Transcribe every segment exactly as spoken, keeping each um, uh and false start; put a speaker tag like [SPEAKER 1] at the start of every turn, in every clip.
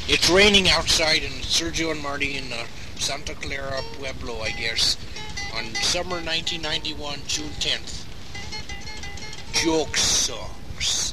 [SPEAKER 1] It's raining outside in Sergio and Marty in uh, Santa Clara Pueblo, I guess, on summer nineteen ninety-one, June tenth. Joke songs.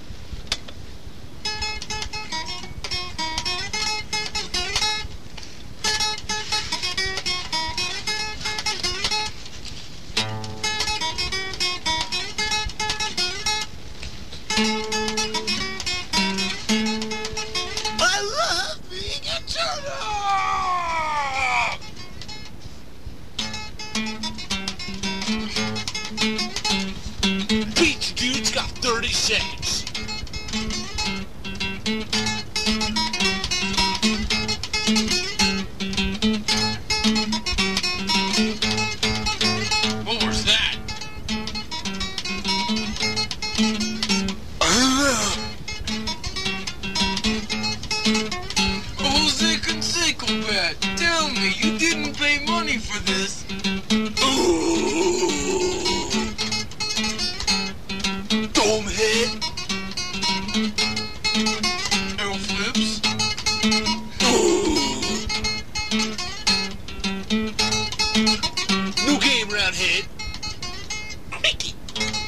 [SPEAKER 1] Beach Dude's got thirty seconds. What was that? Jose Canseco Bat, tell me you didn't pay money for this. Dome head. Arrow flips. New game, Roundhead. Cricket.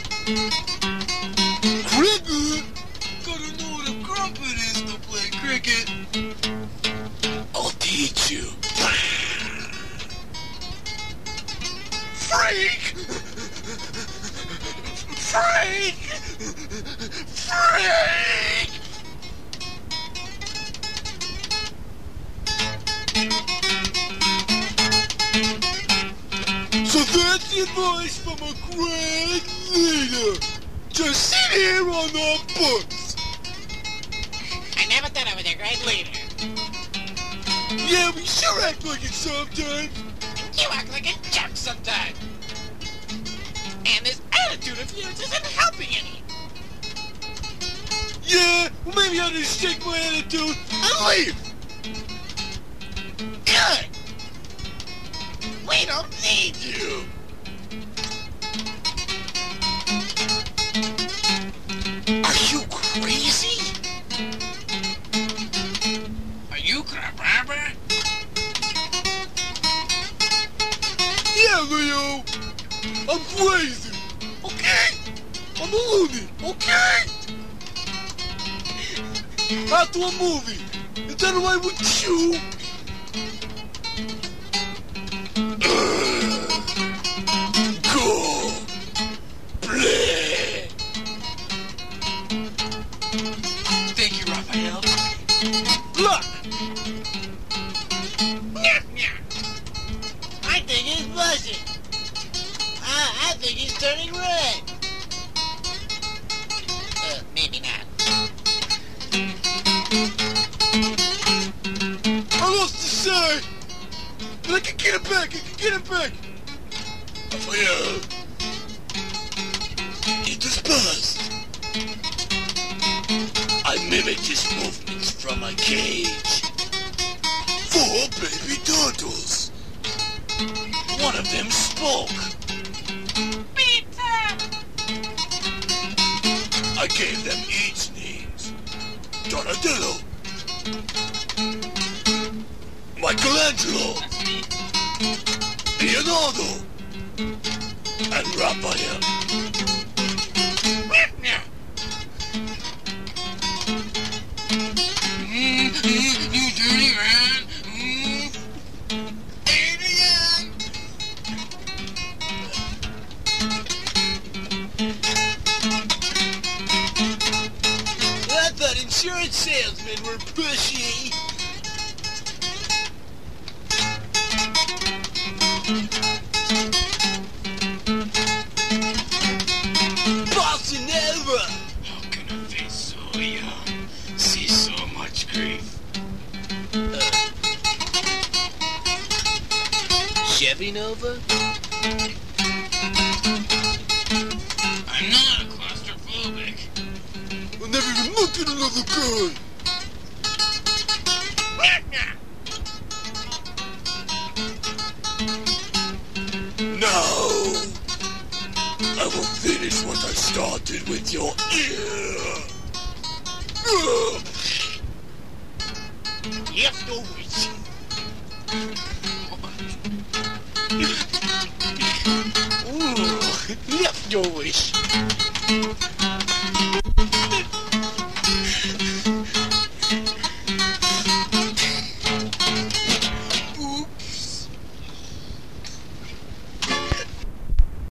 [SPEAKER 1] Cricket? Gotta know what a crumpet is to play cricket. I'll teach you. Freak! Freak! Freak! So that's the advice from a great leader. Just sit here on the books.
[SPEAKER 2] I never thought I was a great leader.
[SPEAKER 1] Yeah, we sure act like it sometimes.
[SPEAKER 2] You act like a jerk sometimes. And this attitude of yours isn't helping any.
[SPEAKER 1] Yeah, well maybe I'll just take my attitude and leave.
[SPEAKER 2] Good. We don't need you.
[SPEAKER 1] Are you crazy?
[SPEAKER 2] Are you crap-rapper?
[SPEAKER 1] Yeah, Leo. I'm crazy. Okay? I'm a loony. Okay? After a movie. Is that alright with you? Go. Play.
[SPEAKER 2] Thank you, Raphael.
[SPEAKER 1] Look.
[SPEAKER 2] Nyah, nyah. I think he's blushing. Uh, I think he's turning red. Uh, maybe not.
[SPEAKER 1] I lost the say. But I can get it back. I can get it back. Raphael. It is buzzed. I mimicked his movements from a cage. Four baby turtles. One of them spoke.
[SPEAKER 2] Pizza!
[SPEAKER 1] I gave them each names. Donatello. Michelangelo.
[SPEAKER 2] That's me.
[SPEAKER 1] Leonardo. And Raphael.
[SPEAKER 2] Nyah, nyah. Mm, mm, you dirty man. Mm. Adrian!
[SPEAKER 1] I thought insurance salesmen were pushy. Boston Nova.
[SPEAKER 2] How can a face so young see so much grief?
[SPEAKER 1] Chevy Nova?
[SPEAKER 2] I'm not claustrophobic.
[SPEAKER 1] I'll never even look at another guy.
[SPEAKER 2] Nyah, nyah.
[SPEAKER 1] Now, I will finish what I started with your ear. Ugh. Leftovers. Ooh, leftovers.